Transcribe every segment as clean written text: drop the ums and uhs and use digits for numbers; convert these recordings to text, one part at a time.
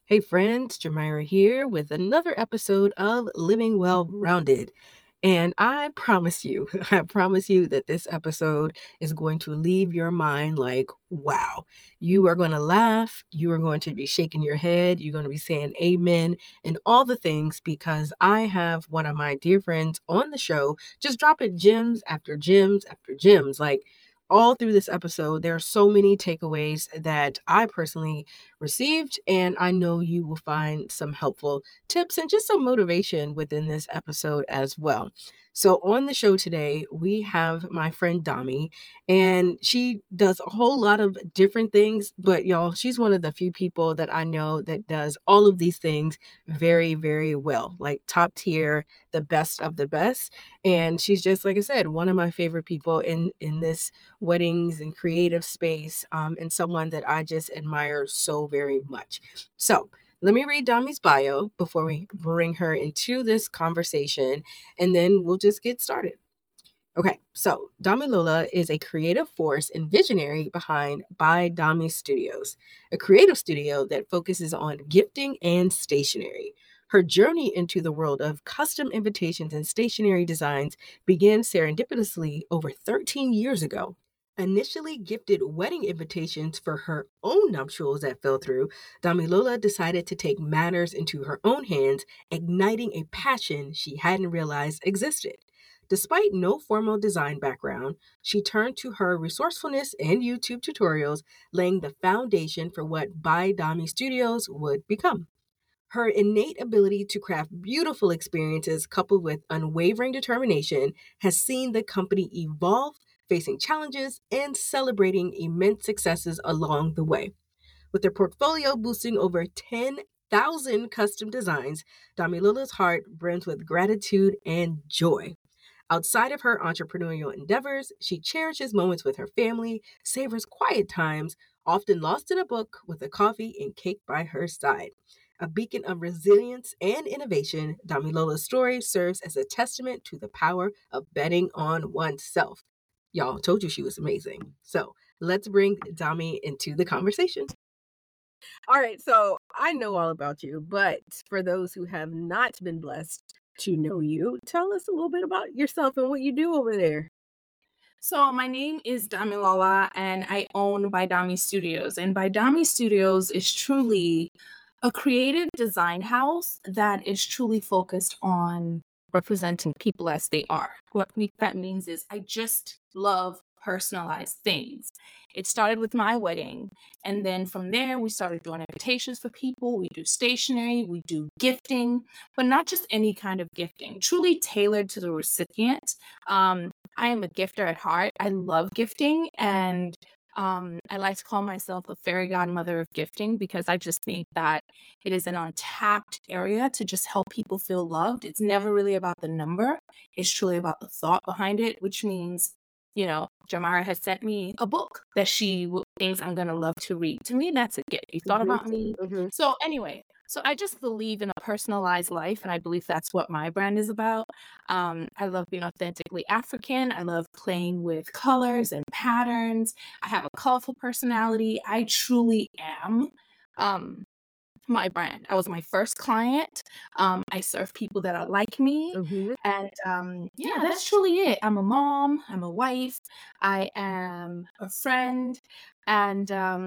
Hey friends, Jamira here with another episode of Living Well Rounded. And I promise you, I promise you that this episode is going to leave your mind like, wow. You are going to laugh, you are going to be shaking your head, you're going to be saying amen and all the things because I have one of my dear friends on the show just dropping gems after gems after gems. Like, all through this episode, there are so many takeaways that I personally received. And I know you will find some helpful tips and just some motivation within this episode as well. So, on the show today, we have my friend Dami, and she does a whole lot of different things. But, y'all, she's one of the few people that I know that does all of these things very, very well, like top tier, the best of the best. And she's just, like I said, one of my favorite people in this weddings and creative space, and someone that I just admire so very much. So, let me read Dami's bio before we bring her into this conversation, and then we'll just get started. Okay, so Dami Lola is a creative force and visionary behind By Dami Studios, a creative studio that focuses on gifting and stationery. Her journey into the world of custom invitations and stationery designs began serendipitously over 13 years ago. Initially gifted wedding invitations for her own nuptials that fell through, Dami Lola decided to take matters into her own hands, igniting a passion she hadn't realized existed. Despite no formal design background, she turned to her resourcefulness and YouTube tutorials, laying the foundation for what By Dami Studios would become. Her innate ability to craft beautiful experiences coupled with unwavering determination has seen the company evolve, facing challenges and celebrating immense successes along the way. With their portfolio boosting over 10,000 custom designs, Damilola's heart brims with gratitude and joy. Outside of her entrepreneurial endeavors, she cherishes moments with her family, savors quiet times, often lost in a book with a coffee and cake by her side. A beacon of resilience and innovation, Damilola's story serves as a testament to the power of betting on oneself. Y'all told you she was amazing. So let's bring Dami into the conversation. All right, so I know all about you, but for those who have not been blessed to know you, tell us a little bit about yourself and what you do over there. So my name is Damilola and I own Baidami Studios. And Baidami Studios is truly a creative design house that is truly focused on representing people as they are. That means is I just love personalized things. It started with my wedding, and then from there we started doing invitations for people. We do stationery, we do gifting, but not just any kind of gifting, truly tailored to the recipient. I am a gifter at heart. I love gifting, and I like to call myself a fairy godmother of gifting because I just think that it is an untapped area to just help people feel loved. It's never really about the number, it's truly about the thought behind it, which means, Jamara has sent me a book that thinks I'm going to love to read. To me, that's a gift. You thought Mhm, about me. mhm. So, anyway, so I just believe in a personalized life, and I believe that's what my brand is about. I love being authentically African. I love playing with colors and patterns. I have a colorful personality. I truly am um, my brand. I was my first client. I serve people that are like me. Mhm. And yeah, that's truly it. I'm a mom, I'm a wife, I am a friend, and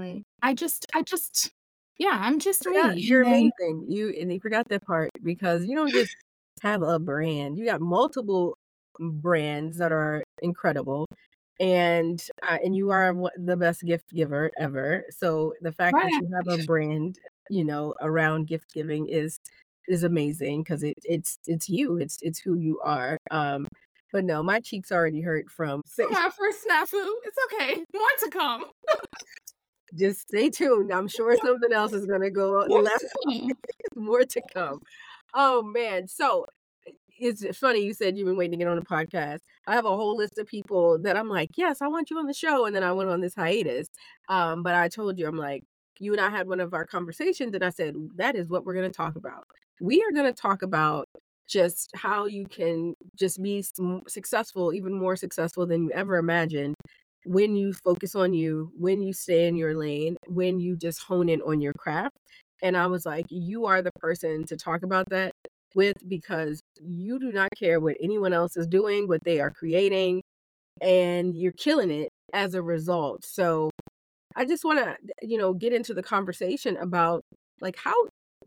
yeah, I'm just Forgot me. you're And then amazing. You forgot that part because you don't just have a brand. You got multiple brands that are incredible, and you are the best gift giver ever. So the fact that right. you have a brand, around gift giving is amazing because it's you. It's who you are. But no, my cheeks already hurt from say My first snafu. It's okay. More to come. just stay tuned. I'm sure something else is gonna go More left. to come. More to come. Oh man. So it's funny you said you've been waiting to get on the podcast. I have a whole list of people that I'm like, yes, I want you on the show. And then I went on this hiatus. But I told you, I'm like, you and I had one of our conversations, and I said, that is what we're going to talk about. We are going to talk about just how you can just be successful, even more successful than you ever imagined when you focus on you, when you stay in your lane, when you just hone in on your craft. And I was like, "You are the person to talk about that with because you do not care what anyone else is doing, what they are creating, and you're killing it as a result." So, I just wanna, get into the conversation about, like, how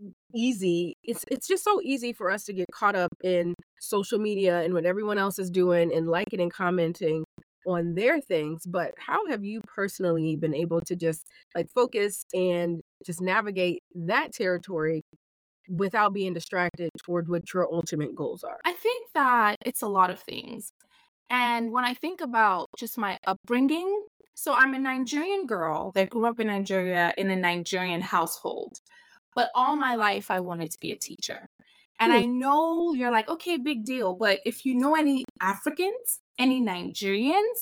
easy it's just so easy for us to get caught up in social media and what everyone else is doing and liking and commenting on their things, but how have you personally been able to just, like, focus and just navigate that territory without being distracted toward what your ultimate goals are? I think that it's a lot of things. And when I think about just my upbringing, so I'm a Nigerian girl that grew up in Nigeria in a Nigerian household. But all my life, I wanted to be a teacher. And Hmm, I know you're like, okay, big deal. But if you know any Africans, any Nigerians,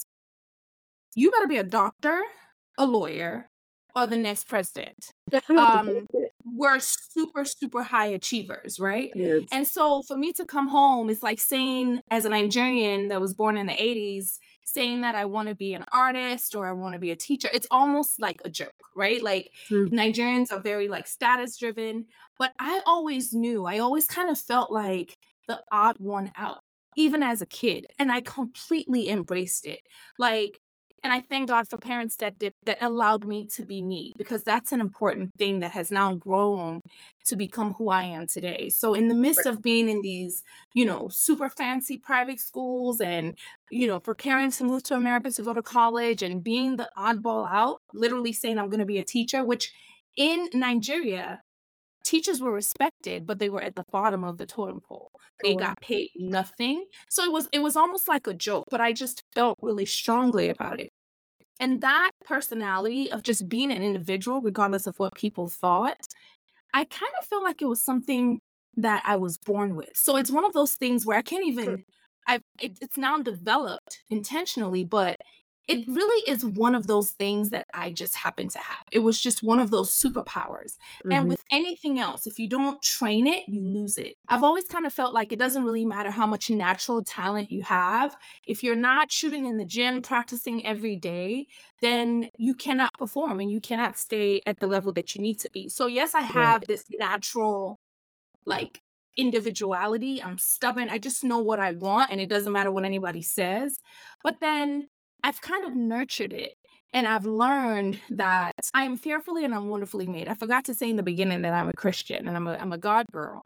you better be a doctor, a lawyer, or the next president. Um, we're super, super high achievers, right? yes. And so for me to come home, it's like saying, as a Nigerian that was born in the 80s, saying that I want to be an artist or I want to be a teacher, it's almost like a joke, right? Like Mm, Nigerians are very like status driven, but I always knew, I always kind of felt like the odd one out, even as a kid. And I completely embraced it. Like, and I thank God for parents that allowed me to be me, because that's an important thing that has now grown to become who I am today. So in the midst right. of being in these, super fancy private schools and, preparing to move to America to go to college and being the oddball out, literally saying I'm going to be a teacher, which in Nigeria, teachers were respected, but they were at the bottom of the totem pole. Oh, They wow. got paid nothing. So it was almost like a joke, but I just felt really strongly about it. And that personality of just being an individual, regardless of what people thought, I kind of feel like it was something that I was born with. So it's one of those things where I can't even, it's now developed intentionally, but it really is one of those things that I just happen to have. It was just one of those superpowers. And Mhm. with anything else, if you don't train it, you lose it. I've always kind of felt like it doesn't really matter how much natural talent you have. If you're not shooting in the gym, practicing every day, then you cannot perform and you cannot stay at the level that you need to be. So, yes, I Right. have this natural, like, individuality. I'm stubborn. I just know what I want and it doesn't matter what anybody says. But then I've kind of nurtured it. And I've learned that I am fearfully and I'm wonderfully made. I forgot to say in the beginning that I'm a Christian and I'm a God girl.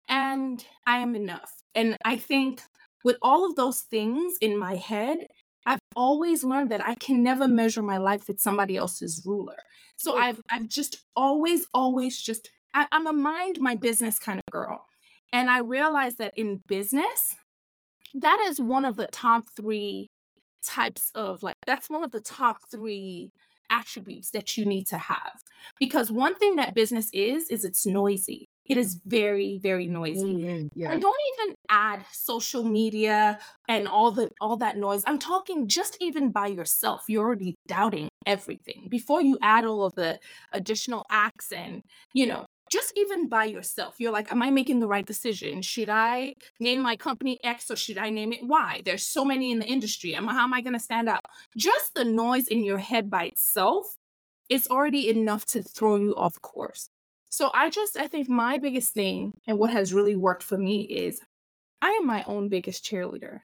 And I am enough. And I think with all of those things in my head, I've always learned that I can never measure my life with somebody else's ruler. So Mm, I've just always just I'm a mind my business kind of girl. And I realized that in business, that is one of the top 3 types of, like, that's one of the top 3 attributes that you need to have. Because one thing that business is it's noisy. It is very, very noisy. mhm, yeah. And don't even add social media and all that noise. I'm talking just even by yourself. You're already doubting everything before you add all of the additional acts and, just even by yourself. You're like, am I making the right decision? Should I name my company X or should I name it Y? There's so many in the industry. How am I going to stand out? Just the noise in your head by itself is already enough to throw you off course. So I think my biggest thing and what has really worked for me is I am my own biggest cheerleader.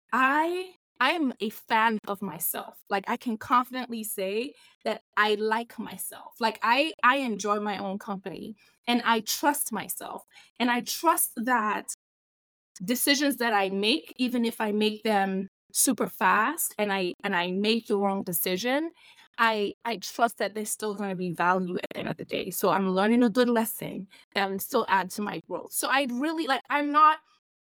I am a fan of myself. Like, I can confidently say that I like myself. Like, I enjoy my own company and I trust myself. And I trust that decisions that I make, even if I make them super fast and I make the wrong decision, I trust that there's still going to be value at the end of the day. So I'm learning a good lesson and still add to my growth. So I really like I'm not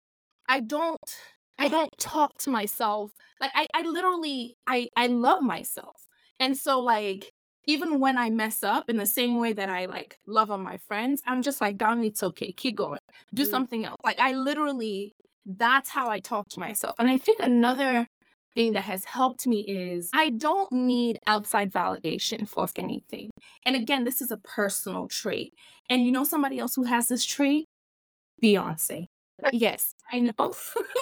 I don't I don't talk to myself. Like I literally I love myself. And so, like, even when I mess up in the same way that I like love on my friends, I'm just like, "Darling, it's okay. Keep going. Do Mm, something else." Like, I literally that's how I talk to myself. And I think another thing that has helped me is I don't need outside validation for anything. And again, this is a personal trait. And you know somebody else who has this trait? Beyoncé. Yes, I know.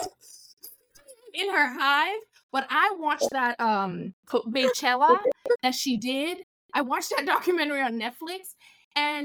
In her hive, but I watched that, Beychella that she did. I watched that documentary on Netflix, and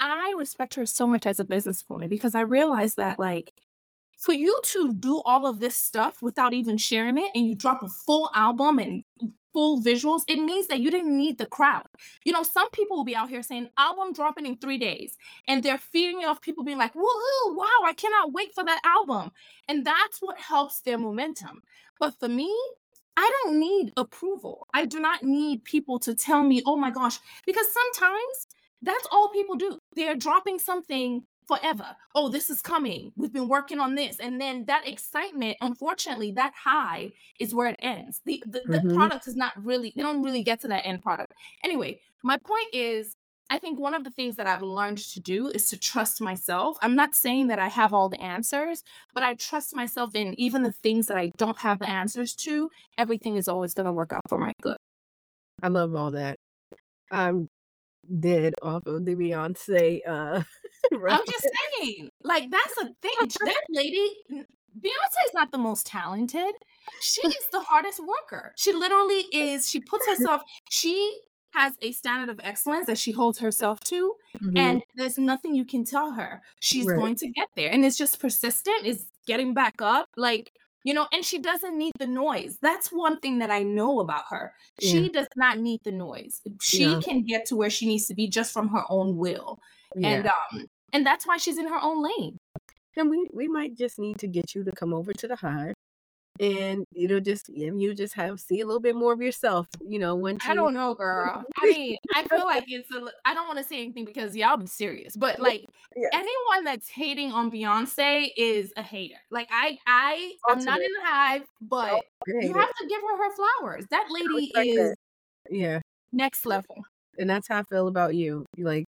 I respect her so much as a businesswoman because I realized that, like, for you to do all of this stuff without even sharing it and you drop a full album and full visuals, it means that you didn't need the crowd. You know, some people will be out here saying album dropping in 3 days and they're feeding off people being like, woohoo, wow, I cannot wait for that album. And that's what helps their momentum. But for me, I don't need approval. I do not need people to tell me, oh my gosh, because sometimes that's all people do. They're dropping something forever. Oh, this is coming. We've been working on this. And then that excitement, unfortunately, that high is where it ends. The Mhm. product is not really, they don't really get to that end product. Anyway, my point is, I think one of the things that I've learned to do is to trust myself. I'm not saying that I have all the answers, but I trust myself in even the things that I don't have the answers to. Everything is always going to work out for my good. I love all that. I'm dead off of the Beyonce, I'm reference. just saying, like, that's a thing. That lady, Beyonce is not the most talented. She is the hardest worker. She literally is. She puts herself, she has a standard of excellence that she holds herself to, Mhm. and there's nothing you can tell her. She's Right. going to get there. And it's just persistent, it's getting back up. Like, you know, and she doesn't need the noise. That's one thing that I know about her. Yeah. She does not need the noise. She Yeah. can get to where she needs to be just from her own will. Yeah. And that's why she's in her own lane. And we might just need to get you to come over to the Hive, and you just have see a little bit more of yourself, once I you don't know, girl. I mean, I feel like I don't wanna say anything because y'all be serious, but, like, Yes, anyone that's hating on Beyonce is a hater. Like, I'm not ultimate. in the hive, Oh, but you hate it. have to give her flowers. That I lady respect is that. Yeah, next level. and that's how I feel about you. You like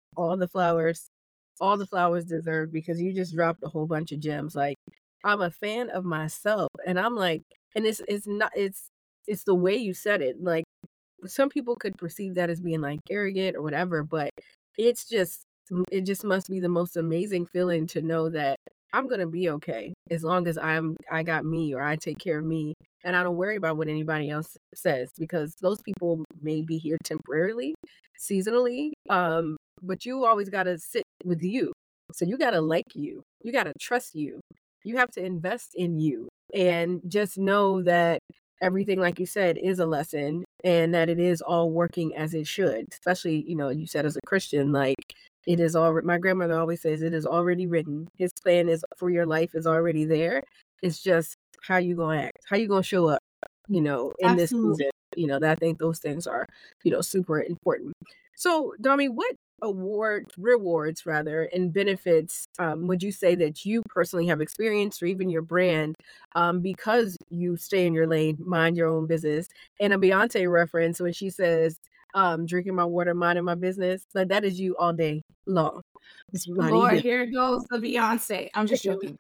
all the flowers deserved because you just dropped a whole bunch of gems. Like, I'm a fan of myself, and I'm like, and it's not it's the way you said it. Like, some people could perceive that as being, like, arrogant or whatever, but it's just it just must be the most amazing feeling to know that I'm gonna be okay as long as I got me or I take care of me, and I don't worry about what anybody else says because those people may be here temporarily, seasonally, but you always gotta sit with you. So you gotta like you. You gotta trust you. You have to invest in you, and just know that everything, like you said, is a lesson and that it is all working as it should, especially, you said as a Christian, like, it is all my grandmother always says, "It is already written." His plan is for your life is already there. It's just how you gonna act, how you gonna show up, in this Absolutely. season, that I think those things are, super important. So, Dami, what rewards rather, and benefits, would you say that you personally have experienced or even your brand, because you stay in your lane, mind your own business? And a Beyonce reference when she says, "Drinking my water, minding my business," like, that is you all day long. It's minding your Lord, business. here goes the Beyonce. I'm just joking.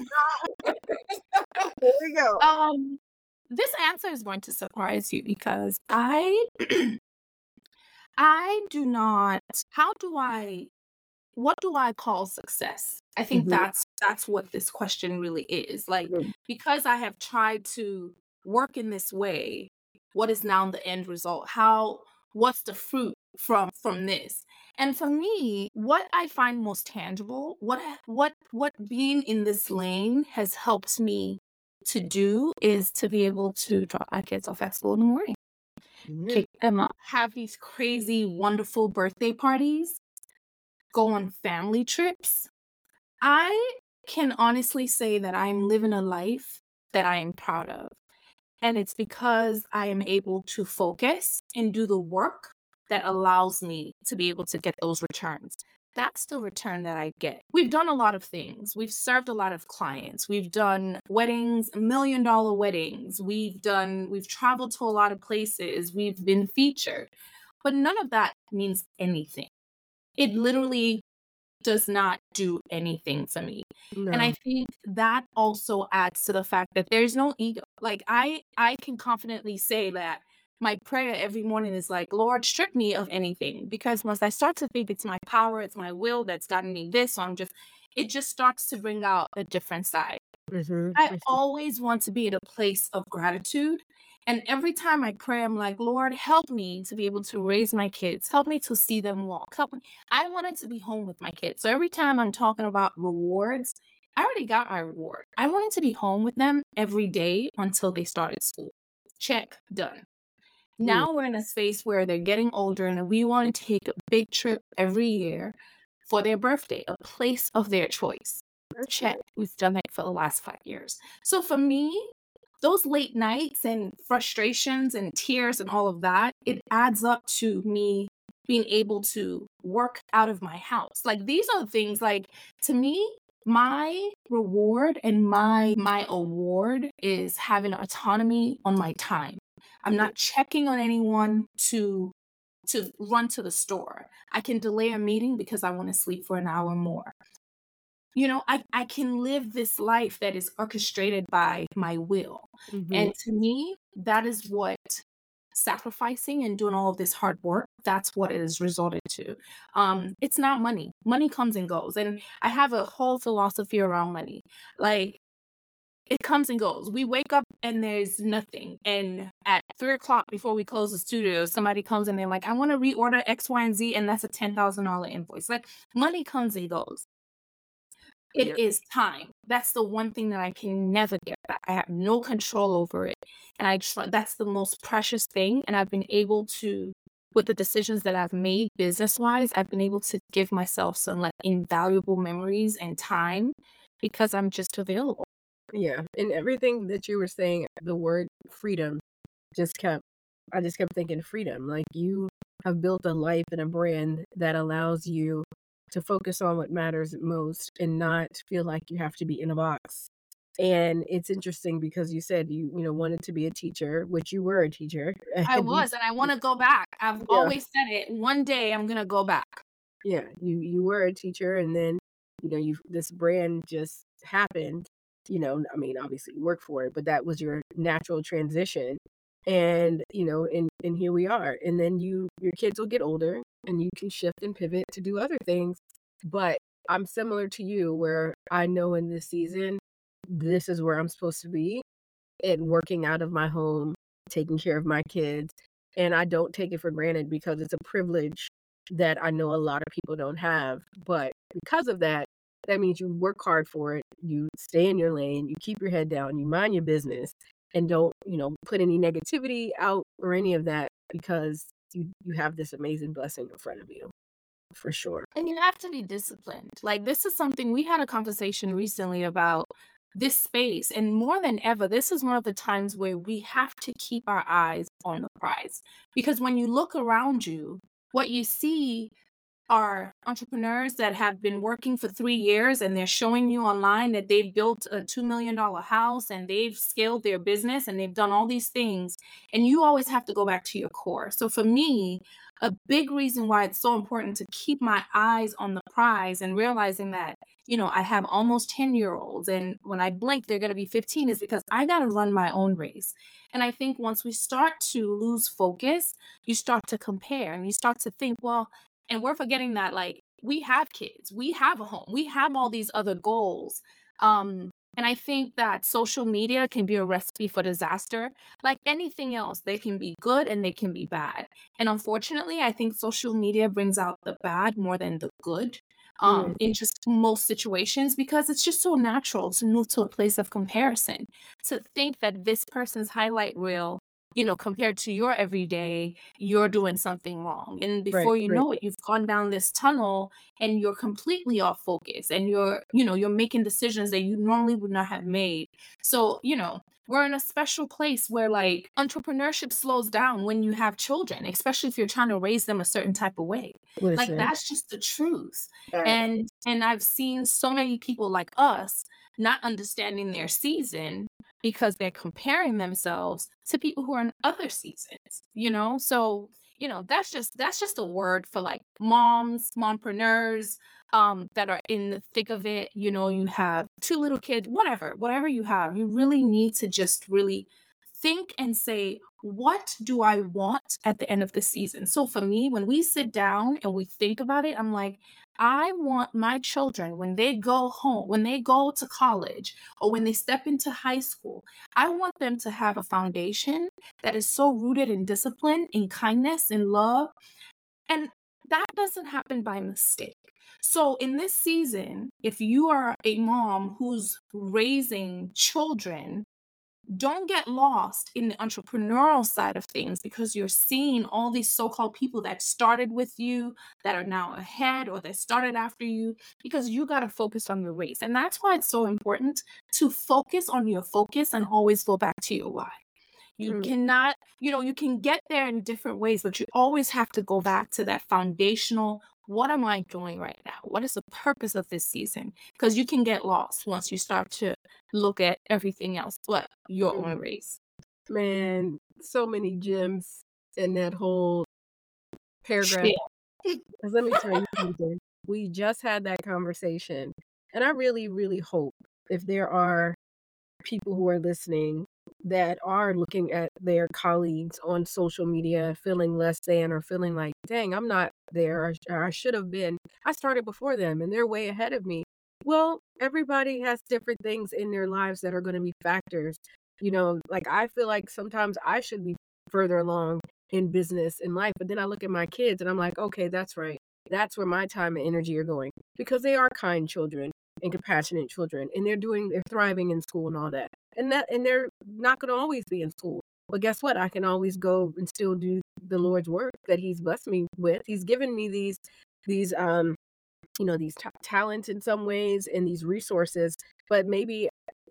There we go. Um, this answer is going to surprise you because I I do not how do I what do I call success? I think Mhm, that's what this question really is. Like, mhm, because I have tried to work in this way, what is now the end result? What's the fruit from this? And for me, what I find most tangible, what being in this lane has helped me to do is to be able to drop my kids off at school in the morning, mhm, kick them up, have these crazy, wonderful birthday parties, go on family trips. I can honestly say that I'm living a life that I am proud of. And it's because I am able to focus and do the work that allows me to be able to get those returns. That's the return that I get. We've done a lot of things. We've served a lot of clients. We've done weddings, $1 million weddings. We've traveled to a lot of places. We've been featured. But none of that means anything. It literally does not do anything for me. And I no, think that also adds to the fact that there's no ego. Like, I can confidently say that my prayer every morning is like, Lord, strip me of anything. Because once I start to think it's my power, it's my will that's gotten me this, so it just starts to bring out a different side. mhm, I mhm, always want to be in a place of gratitude. And every time I pray, I'm like, Lord, help me to be able to raise my kids. Help me to see them walk. Help me. I wanted to be home with my kids. So every time I'm talking about rewards, I already got my reward. I wanted to be home with them every day until they started school. Check, done. Mm, Now we're in a space where they're getting older and we want to take a big trip every year for their birthday, a place of their choice. that's Check. good. We've done that for the last 5 years. So for me, those late nights and frustrations and tears and all of that, it adds up to me being able to work out of my house. Like these are things like to me, my reward and my award is having autonomy on my time. I'm Mm, not checking on anyone to run to the store. I can delay a meeting because I want to sleep for an hour more. I can live this life that is orchestrated by my will. mhm. And to me, that is what sacrificing and doing all of this hard work, that's what it has resulted to. It's not money. Money comes and goes. And I have a whole philosophy around money. Like it comes and goes. We wake up and there's nothing. And at 3 o'clock before we close the studio, somebody comes and they're like, I want to reorder X, Y, and Z, and that's a $10,000 invoice. Like money comes and goes. It Yep. is time. That's the one thing that I can never get back. I have no control over it. And I just that's the most precious thing. And I've been able to, with the decisions that I've made business wise, I've been able to give myself some like invaluable memories and time because I'm just available. Yeah, and everything that you were saying, the word freedom just kept I just kept thinking freedom. Like you have built a life and a brand that allows you to focus on what matters most and not feel like you have to be in a box. And it's interesting because you said you wanted to be a teacher, which you were a teacher. I And you was, and I wanna go back. I've yeah, always said it, one day I'm gonna go back. yeah, you were a teacher and then you this brand just happened. I mean, obviously you work for it, but that was your natural transition. And and here we are. And then your kids will get older and you can shift and pivot to do other things. But I'm similar to you where I know in this season this is where I'm supposed to be and working out of my home, taking care of my kids, and I don't take it for granted because it's a privilege that I know a lot of people don't have, but because of that, that means you work hard for it, you stay in your lane, you keep your head down, you mind your business, and don't, put any negativity out or any of that because you have this amazing blessing in front of you, for sure. And you have to be disciplined. Like, this is something we had a conversation recently about this space, and more than ever, this is one of the times where we have to keep our eyes on the prize, because when you look around you, what you see are entrepreneurs that have been working for 3 years and they're showing you online that they've built a $2 million house and they've scaled their business and they've done all these things, and you always have to go back to your core. So for me, a big reason why it's so important to keep my eyes on the prize and realizing that, I have almost 10-year-olds and when I blink they're going to be 15 is because I got to run my own race. And I think once we start to lose focus, you start to compare and you start to think, well, and we're forgetting that, like, we have kids, we have a home, we have all these other goals. And I think that social media can be a recipe for disaster. Like anything else, they can be good and they can be bad. And unfortunately, I think social media brings out the bad more than the good. Mm, In just most situations, because it's just so natural to move to a place of comparison. To think that this person's highlight reel, compared to your everyday, you're doing something wrong. And right, before you right. know it, you've gone down this tunnel and you're completely off focus and you're making decisions that you normally would not have made. So, we're in a special place where like entrepreneurship slows down when you have children, especially if you're trying to raise them a certain type of way. Like Listen, that's just the truth. uh, And I've seen so many people like us not understanding their season because they're comparing themselves to people who are in other seasons. So that's just a word for like mompreneurs that are in the thick of it. You have two little kids, whatever you have, you really need to just really think and say, what do I want at the end of the season? So for me, when we sit down and we think about it, I'm like, I want my children, when they go home, when they go to college, or when they step into high school, I want them to have a foundation that is so rooted in discipline, in kindness, in love. And that doesn't happen by mistake. So in this season, if you are a mom who's raising children, don't get lost in the entrepreneurial side of things because you're seeing all these so-called people that started with you that are now ahead or that started after you, because you got to focus on your race. And that's why it's so important to focus on your focus and always go back to your why. You Mm, cannot, you can get there in different ways, but you always have to go back to that foundational. What am I doing right now? What is the purpose of this season? Because you can get lost once you start to look at everything else but your mm. own race. Man, so many gems in that whole paragraph. Shit. 'Cause let me tell you something, we just had that conversation, and I really, really hope if there are people who are listening that are looking at their colleagues on social media feeling less than or feeling like, "Dang, I'm not there, or I should have been. I started before them and they're way ahead of me." Well, everybody has different things in their lives that are gonna be factors. Like, I feel like sometimes I should be further along in business in life, but then I look at my kids and I'm like, "Okay, that's right. That's where my time and energy are going." Because they are kind children and compassionate children, and they're thriving in school and all that. And they're not gonna always be in school. But guess what? I can always go and still do the Lord's work that He's blessed me with. He's given me these, these talents in some ways and these resources, but maybe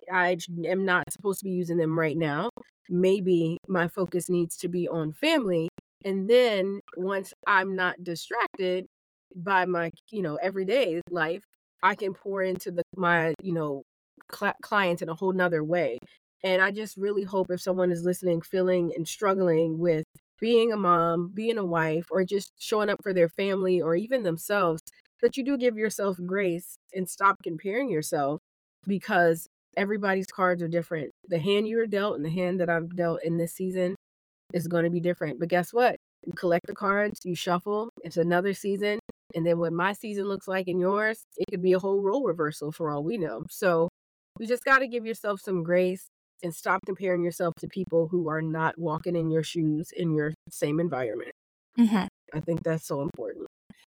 am not supposed to be using them right now. Maybe my focus needs to be on family, and then once I'm not distracted by my, everyday life, I can pour into my, clients in a whole nother way. And I just really hope if someone is listening, feeling and struggling with being a mom, being a wife, or just showing up for their family or even themselves, that you do give yourself grace and stop comparing yourself, because everybody's cards are different. The hand you're dealt and the hand that I've dealt in this season is gonna be different. But guess what? You collect the cards, you shuffle, it's another season, and then what my season looks like and yours, it could be a whole role reversal for all we know. So, you just gotta give yourself some grace and stop comparing yourself to people who are not walking in your shoes in your same environment. Mhm. I think that's so important.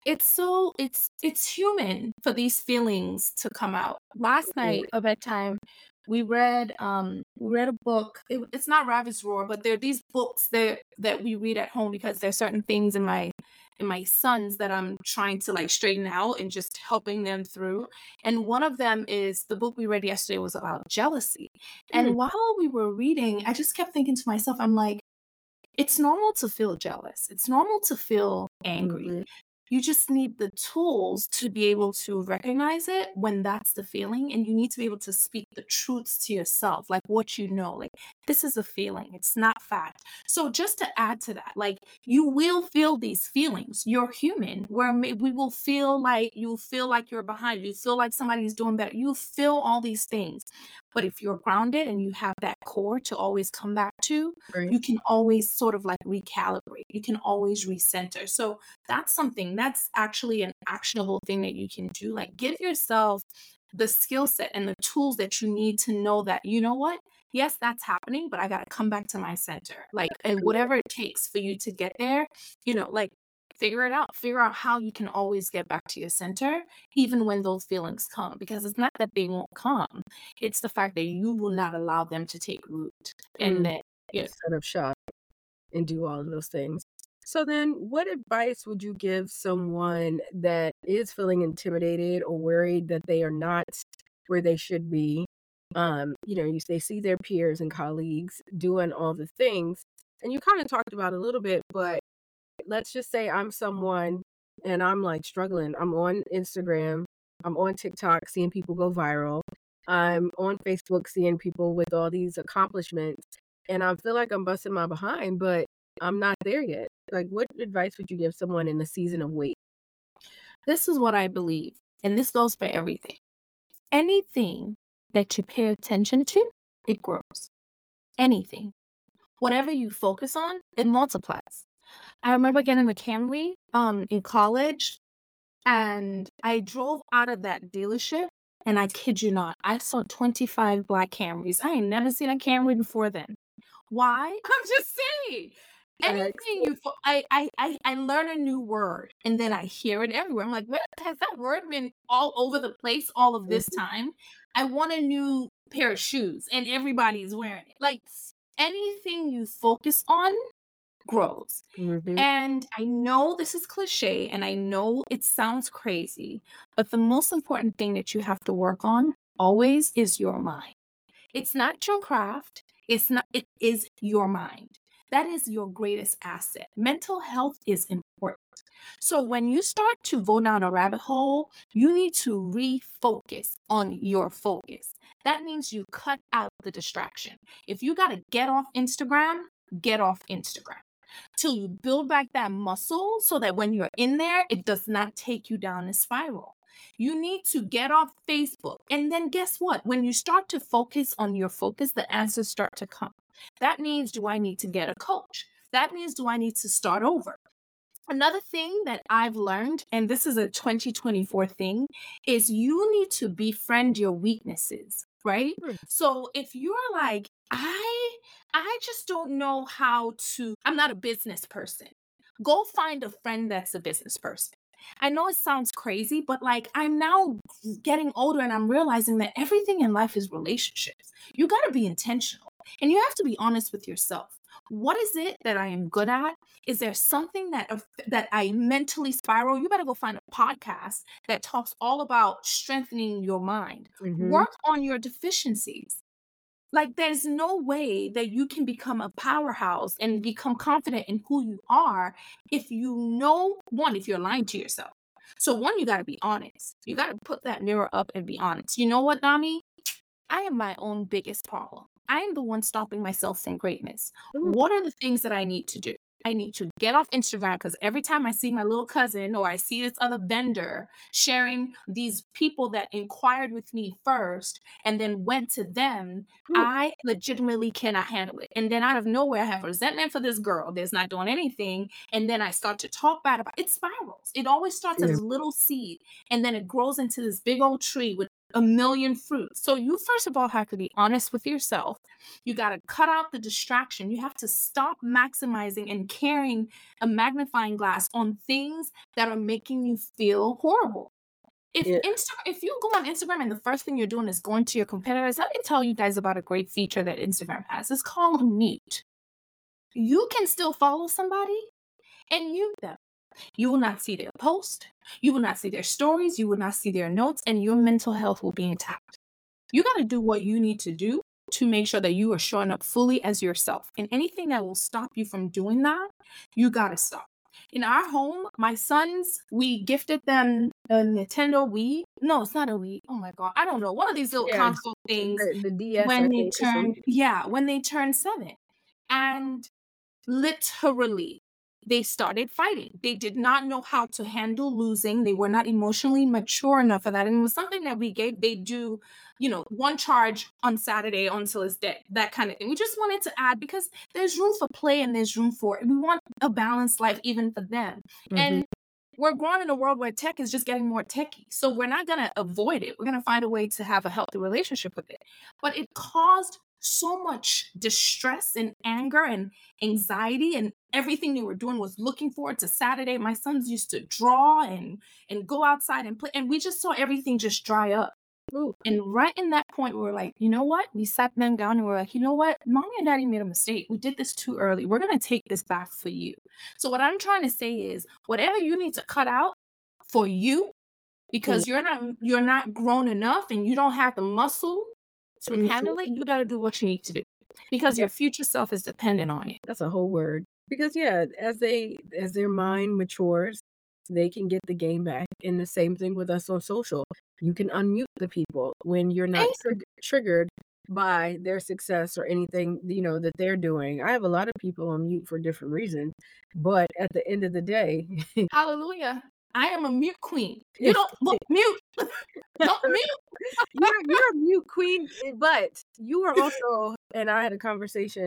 It's human for these feelings to come out. Last night at bedtime, we read a book. It's not Ravi's Roar, but there are these books that we read at home because there's certain things in my sons that I'm trying to like straighten out and just helping them through. And one of them is the book we read yesterday was about jealousy. Mm, And while we were reading, I just kept thinking to myself, I'm like, it's normal to feel jealous. It's normal to feel angry. mhm, You just need the tools to be able to recognize it when that's the feeling. And you need to be able to speak the truths to yourself, like what you know, like this is a feeling, it's not fact. So, just to add to that, like you will feel these feelings. You're human, where we will feel like you feel like you're behind, you feel like somebody's doing better, you feel all these things. But if you're grounded and you have that core to always come back to, right. you can always sort of like recalibrate, you can always recenter. So, that's something that's actually an actionable thing that you can do. Like, give yourself the skill set and the tools that you need to know that, you know what? Yes, that's happening, but I got to come back to my center. Like, and whatever it takes for you to get there, like figure it out. Figure out how you can always get back to your center, even when those feelings come, because it's not that they won't come. It's the fact that you will not allow them to take root. And Mm, that, yeah. set up shop and do all of those things. So then what advice would you give someone that is feeling intimidated or worried that they are not where they should be? They see their peers and colleagues doing all the things, and you kind of talked about a little bit, but let's just say I'm someone and I'm like struggling. I'm on Instagram, I'm on TikTok seeing people go viral. I'm on Facebook seeing people with all these accomplishments, and I feel like I'm busting my behind, but I'm not there yet. Like, what advice would you give someone in the season of wait? This is what I believe, and this goes for everything. Anything that you pay attention to, it grows. Anything. Whatever you focus on, it multiplies. I remember getting a Camry, in college, and I drove out of that dealership, and I kid you not, I saw 25 black Camrys. I ain't never seen a Camry before then. Why? I'm just saying. Facts. Anything you fo I learn a new word, and then I hear it everywhere. I'm like, "Where has that word been all over the place all of this Mhm, time?" I want a new pair of shoes, and everybody's wearing it. Like, anything you focus on grows. mhm, And I know this is cliche, and I know it sounds crazy, but the most important thing that you have to work on always is your mind. It's not your craft. It's not, it is your mind. That is your greatest asset. Mental health is important. So when you start to go down a rabbit hole, you need to refocus on your focus. That means you cut out the distraction. If you got to get off Instagram till you build back that muscle so that when you're in there, it does not take you down a spiral. You need to get off Facebook. And then guess what? When you start to focus on your focus, the answers start to come. That means, do I need to get a coach? That means, do I need to start over? Another thing that I've learned, and this is a 2024 thing, is you need to befriend your weaknesses, right? mm, So if you're like, I just don't know how to, I'm not a business person. Go find a friend that's a business person. I know it sounds crazy, but like I'm now getting older and I'm realizing that everything in life is relationships. You got to be intentional and you have to be honest with yourself. What is it that I am good at? Is there something that I mentally spiral? You better go find a podcast that talks all about strengthening your mind. mhm. Work on your deficiencies. Like, there's no way that you can become a powerhouse and become confident in who you are if you know, one, if you're lying to yourself. So, one, you got to be honest. You got to put that mirror up and be honest. You know what, Nami? I am my own biggest problem. I am the one stopping myself from greatness. Ooh, What are the things that I need to do? I need to get off Instagram because every time I see my little cousin or I see this other vendor sharing these people that inquired with me first and then went to them, ooh, I legitimately cannot handle it. And then out of nowhere, I have resentment for this girl that's not doing anything. And then I start to talk bad about it. It spirals. It always starts yeah, as a little seed and then it grows into this big old tree with a million fruits. So you first of all have to be honest with yourself. You got to cut out the distraction. You have to stop maximizing and carrying a magnifying glass on things that are making you feel horrible. yeah, If you go on Instagram and the first thing you're doing is going to your competitors, let me tell you guys about a great feature that Instagram has. It's called mute. You can still follow somebody and mute them. You will not see their post. You will not see their stories. You will not see their notes, and your mental health will be intact. You got to do what you need to do to make sure that you are showing up fully as yourself. And anything that will stop you from doing that, you got to stop. In our home, my sons, we gifted them a Nintendo Wii. No, it's not a Wii. Oh my God. I don't know. One of these little yeah. console things The DS, I when they think, or turn, something. yeah, when they turn 7. And literally, they started fighting. They did not know how to handle losing. They were not emotionally mature enough for that. And it was something that we gave. They do, one charge on Saturday until it's dead, that kind of thing. We just wanted to add because there's room for play and there's room for it. We want a balanced life even for them. Mhm, And we're growing in a world where tech is just getting more techy. So we're not going to avoid it. We're going to find a way to have a healthy relationship with it. But it caused so much distress and anger and anxiety, and everything they were doing was looking forward to Saturday. My sons used to draw and go outside and play, and we just saw everything just dry up. ooh, And right in that point, we were like, you know what? We sat them down and we are like, you know what? Mommy and daddy made a mistake. We did this too early. We're going to take this back for you. So, what I'm trying to say is, whatever you need to cut out for you, mm, because you're not grown enough and you don't have the muscle to mhm. handle it, you got to do what you need to do because Yeah, your future self is dependent on it. that's a whole word. Because, yeah, as their mind matures, they can get the game back, and the same thing with us on social. You can unmute the people when you're not Hey, triggered by their success or anything, that they're doing. I have a lot of people on mute for different reasons, but at the end of the day, hallelujah. I am a mute queen. You don't look mute. Don't mute. you're a mute queen, but you are also, and I had a conversation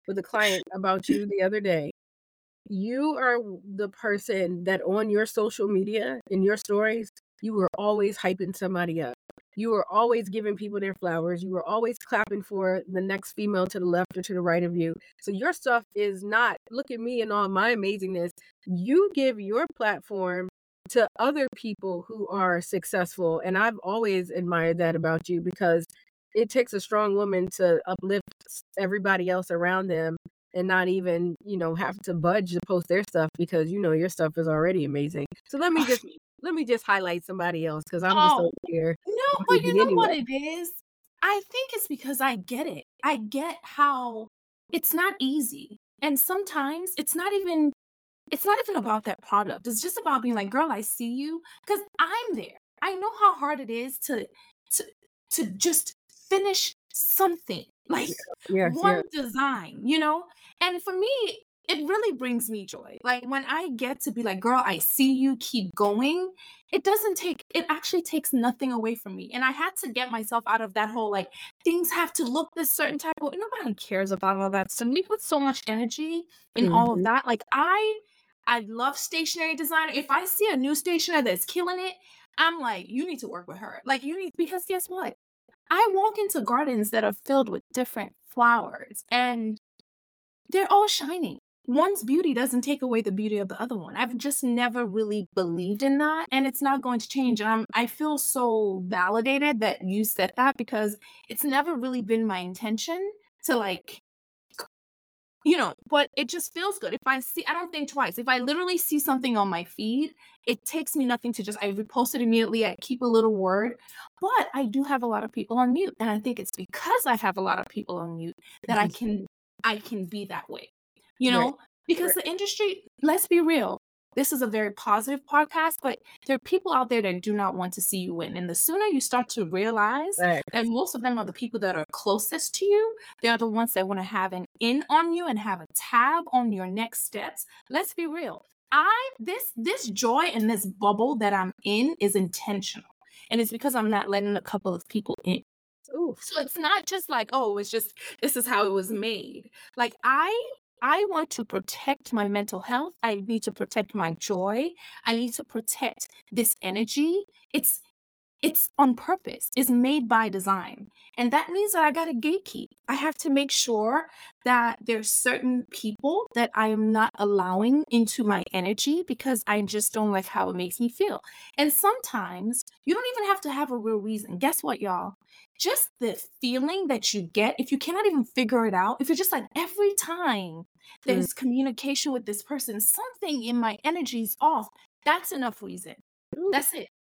with a client about you the other day. You are the person that on your social media, in your stories, you were always hyping somebody up. You were always giving people their flowers. You were always clapping for the next female to the left or to the right of you. So your stuff is not, "Look at me and all my amazingness." You give your platform to other people who are successful, and I've always admired that about you because it takes a strong woman to uplift everybody else around them and not even, have to budge to post their stuff because your stuff is already amazing. So let me just highlight somebody else because I'm just Oh, over here no, but you greedy know anyway. what it is? I think it's because I get it. I get how it's not easy. And sometimes it's not even about that product. It's just about being like, "Girl, I see you," because 'cause I'm there. I know how hard it is to to just finish something, like Yes, one yes. design, you know? And for me, it really brings me joy. Like, when I get to be like, "Girl, I see you, keep going," it actually takes nothing away from me, and I had to get myself out of that whole, like, things have to look this certain type of nobody cares about all that stuff. We put so much energy in all of Mhm. that. Like, I love stationery designer. If I see a new stationer that's killing it, I'm like, "You need to work with her." Like, you need because guess what? I walk into gardens that are filled with different flowers, and they're all shining. One's beauty doesn't take away the beauty of the other one. I've just never really believed in that, and it's not going to change. And I feel so validated that you said that because it's never really been my intention to like but it just feels good. If I don't think twice. If I literally see something on my feed, it takes me nothing to just I repost it immediately. I keep a little word. But I do have a lot of people on mute. And I think it's because I have a lot of people on mute that I can be that way. You Right, know? Because right. the industry, let's be real. This is a very positive podcast, but there are people out there that do not want to see you win. And the sooner you start to realize that Facts. most of them are the people that are closest to you, they're the ones that wanna have an in on you and have a tab on your next steps. Let's be real. This joy and this bubble that I'm in is intentional, and it's because I'm not letting a couple of people in. Oof. So it's not just like, "Oh, it's just this is how it was made." Like, I want to protect my mental health. I need to protect my joy. I need to protect this energy. It's on purpose. It's made by design. And that means that I gotta gatekeep. I have to make sure that there's certain people that I am not allowing into my energy because I just don't like how it makes me feel. And sometimes you don't even have to have a real reason. Guess what, y'all? Just the feeling that you get, if you cannot even figure it out, if you're just like every time Mm. there's communication with this person, something in my energy is off. That's enough reason. Oof. That's it.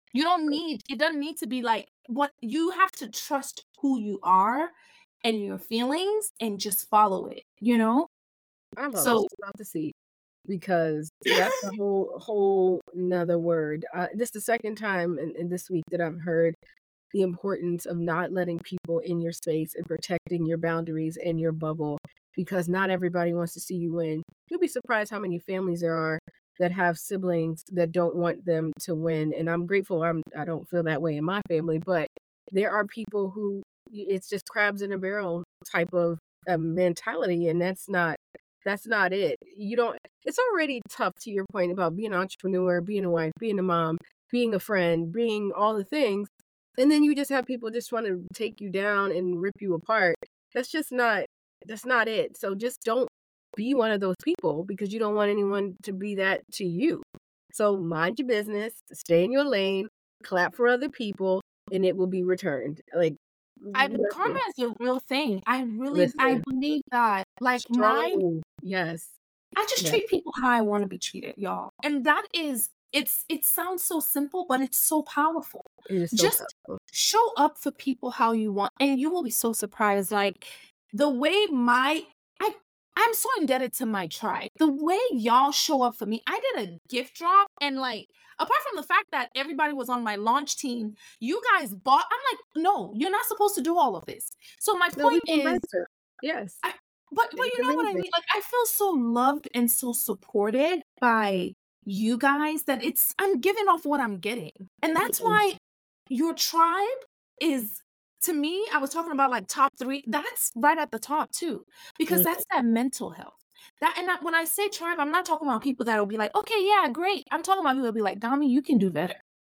It doesn't need to be like what you have to trust who you are and your feelings and just follow it, you know? I'm So just about to see because that's a whole 'nother word. This the second time in this week that I've heard the importance of not letting people in your space and protecting your boundaries and your bubble because not everybody wants to see you win. You'll be surprised how many families there are that have siblings that don't want them to win. And I'm grateful I don't feel that way in my family, but there are people who it's just crabs in a barrel type of mentality, and that's not it. You don't It's already tough to your point about being an entrepreneur, being a wife, being a mom, being a friend, being all the things and then you just have people just trying to take you down and rip you apart. That's just not that's not it. So just don't be one of those people because you don't want anyone to be that to you. So mind your business, stay in your lane, clap for other people, and it will be returned. Like karma listen, is a real thing. I listen. believe that. Like Strong yes. I just Yes. treat people how I want to be treated, y'all. And that is it sounds so simple, but it's so powerful. It is so Just powerful. show up for people how you want and you will be so surprised like the way my I I'm so indebted to my tribe. The way y'all show up for me. I did a gift drop and like apart from the fact that everybody was on my launch team, you guys bought I'm like, "No, you're not supposed to do all of this." So my No, we point go back is to yes. I but It's you know what I amazing. mean? Like, I feel so loved and so supported by you guys that I'm giving off what I'm getting. And that's Mhm. why your tribe is To me, I was talking about, like, top 3, that's right at the top too, because Mm, that's that mental health. When I say tribe, I'm not talking about people that'll be like, "Okay, yeah, great." I'm talking about people that'll be like, "Dami, you can do better."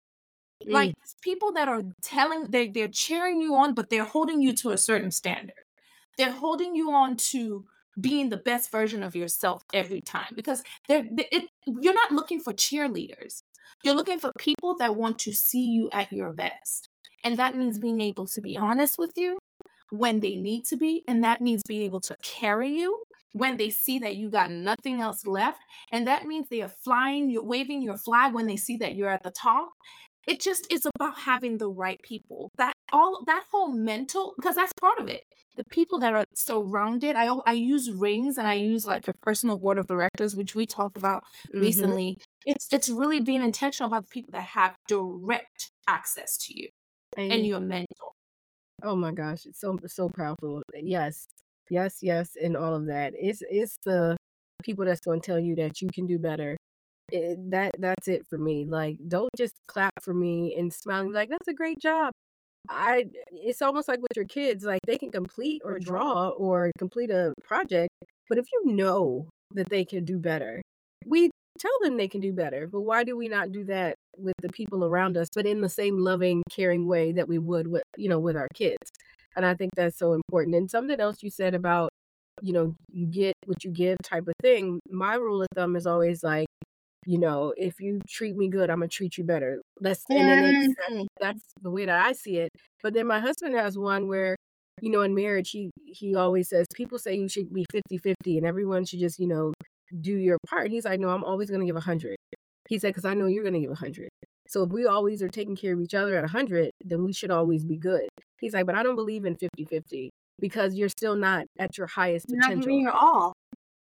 mm, Like, it's people that are they're cheering you on, but they're holding you to a certain standard. They're holding you on to being the best version of yourself every time because you're not looking for cheerleaders. You're looking for people that want to see you at your best. And that means being able to be honest with you when they need to be. And that means being able to carry you when they see that you got nothing else left. And that means they are you're waving your flag when they see that you're at the top. It just is about having the right people. That whole mental, because that's part of it. The people that are surrounded, I use rings and I use like a personal board of directors, which we talked about mhm. recently. It's really being intentional about the people that have direct access to you and And your mental. oh my gosh, it's so powerful. Yes. Yes, yes, and all of that. It's the people that's gonna tell you that you can do better. That's it for me. Like, don't just clap for me and smile and be like, "That's a great job." I It's almost like with your kids, like, they can complete or draw or complete a project, but if you know that they can do better, we tell them they can do better, but why do we not do that with the people around us, but in the same loving, caring way that we would with, with our kids? And I think that's so important. And something else you said about, you get what you give type of thing, my rule of thumb is always like, if you treat me good, Imma treat you better. And then Mhm. that's the way that I see it. But then my husband has one where, in marriage, he always says, "People say you should be 50-50 and everyone should just, do your part." He's like, "No, I'm always gonna give 100." He said, "'Cause I know you're gonna give 100. So if we always are taking care of each other at 100, then we should always be good." He's like, "But I don't believe in 50-50 because you're still not at your highest You're not potential. giving your all.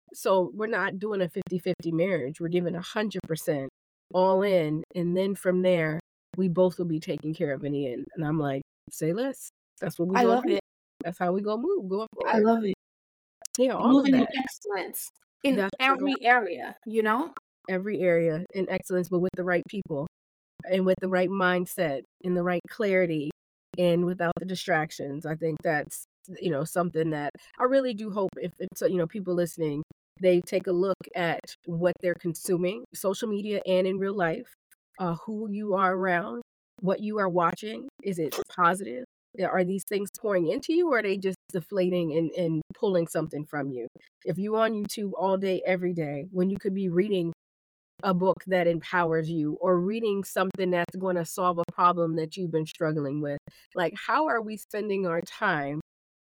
So we're not doing a 50-50 marriage. We're giving 100% all in, and then from there, we both will be taken care of in the end." And I'm like, "Say less. That's what we I gonna love do. it. That's how we gonna move going I forward." love it. Yeah, all of Moving in that. excellence in That's the goal. every area, you know? Every area in excellence, but with the right people and with the right mindset and the right clarity and without the distractions. I think that's, something that I really do hope if it's, people listening, they take a look at what they're consuming, social media and in real life, who you are around, what you are watching. Is it positive? Are these things pouring into you or are they just deflating and pulling something from you? If you on YouTube all day, every day, when you could be reading a book that empowers you or reading something that's gonna solve a problem that you've been struggling with. Like, how are we spending our time?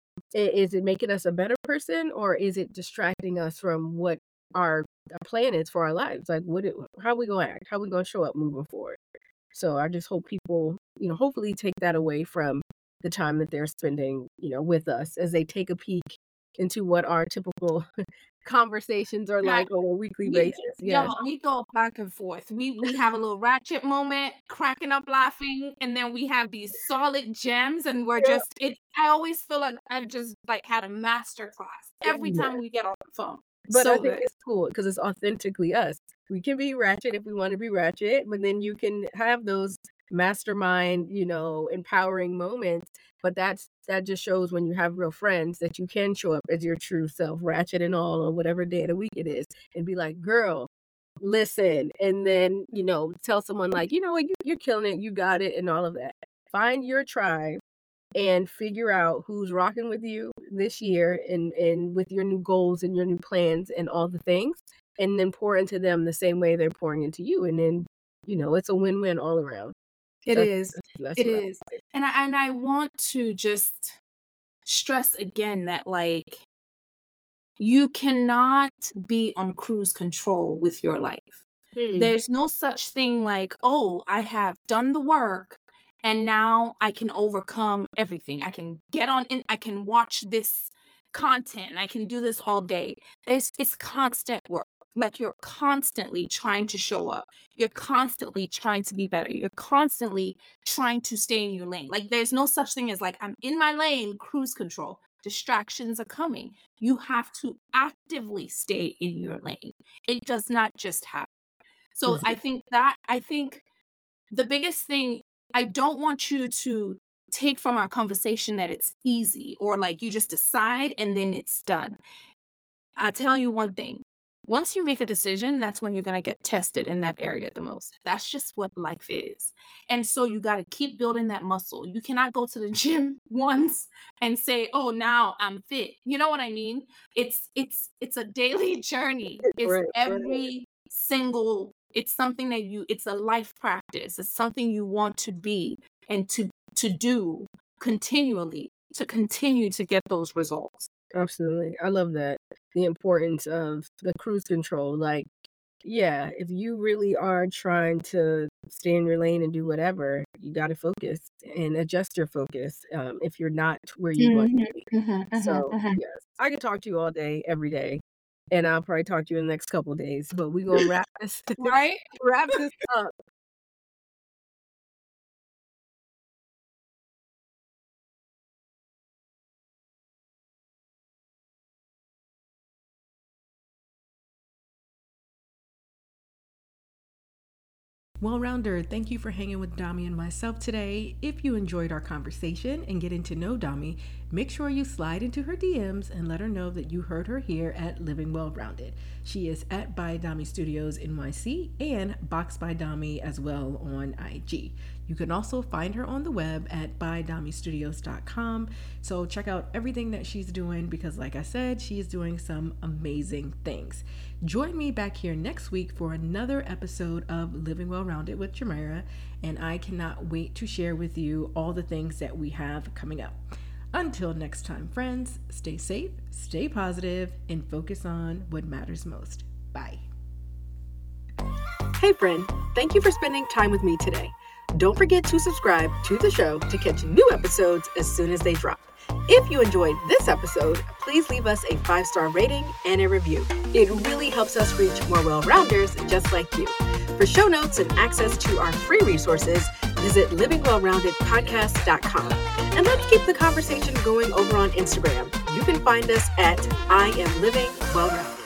Is it making us a better person or is it distracting us from what our plan is for our lives? Like, how we gonna act? How we gonna show up moving forward? So I just hope people, hopefully take that away from the time that they're spending, with us as they take a peek into what our typical conversations are like on a weekly We basis. Yes. Y'all, we go back and forth. We have a little ratchet moment, cracking up laughing, and then we have these solid gems, and we're Yeah. just it I always feel like I just, like, had a master class every Yeah, time we get off the phone. but I So think good. it's cool because it's authentically us. We can be ratchet if we wanna be ratchet, but then you can have those mastermind, empowering moments, but that just shows when you have real friends that you can show up as your true self, ratchet and all, on whatever day of the week it is, and be like, "Girl, listen," and then, tell someone like, "You know what? You're killing it, you got it," and all of that. Find your tribe and figure out who's rocking with you this year and with your new goals and your new plans and all the things, and then pour into them the same way they're pouring into you, and then, it's a win-win all around. It That's is. that's It what I is. And I want to just stress again that, like, you cannot be on cruise control with your life. Hmm, There's no such thing like, "Oh, I have done the work and now I can overcome everything. I can watch this content and I can do this all day." It's constant work. Like, you're constantly trying to show up. You're constantly trying to be better. You're constantly trying to stay in your lane. Like, there's no such thing as, like, "I'm in my lane, cruise control." Distractions are coming. You have to actively stay in your lane. It does not just happen. So mhm, I think the biggest thing, I don't want you to take from our conversation that it's easy or like you just decide and then it's done. I'll tell you one thing. Once you make a decision, that's when you're going to get tested in that area the most. That's just what life is. And so you got to keep building that muscle. You cannot go to the gym once and say, "Oh, now I'm fit." You know what I mean? It's a daily journey. It's Right, right. every single it's something that you it's a life practice. It's something you want to be and to do continually to continue to get those results. Absolutely. I love that. The importance of the cruise control. Like, yeah, if you really are trying to stay in your lane and do whatever, you got to focus and adjust your focus if you're not where you want Mhm, to be. mhm, mhm, So, mhm. yes, I can talk to you all day, every day, and I'll probably talk to you in the next couple of days, but we're going to wrap this, Right? wrap this up. Well, Rounder, thank you for hanging with Dami and myself today. If you enjoyed our conversation and getting to know Dami, make sure you slide into her DMs and let her know that you heard her here at Living Well Rounded. She is at By Dami Studios NYC and Box by Dami as well on IG. You can also find her on the web at bydamistudios.com. So check out everything that she's doing because, like I said, she's doing some amazing things. Join me back here next week for another episode of Living Well Rounded with Jamira, and I cannot wait to share with you all the things that we have coming up. Until next time, friends, stay safe, stay positive, and focus on what matters most. Bye. Hey, friend, thank you for spending time with me today. Don't forget to subscribe to the show to catch new episodes as soon as they drop. If you enjoyed this episode, please leave us a 5-star rating and a review. It really helps us reach more well-rounders just like you. For show notes and access to our free resources, visit livingwellroundedpodcast.com. And let's keep the conversation going over on Instagram. You can find us at I Am Living Well Rounded.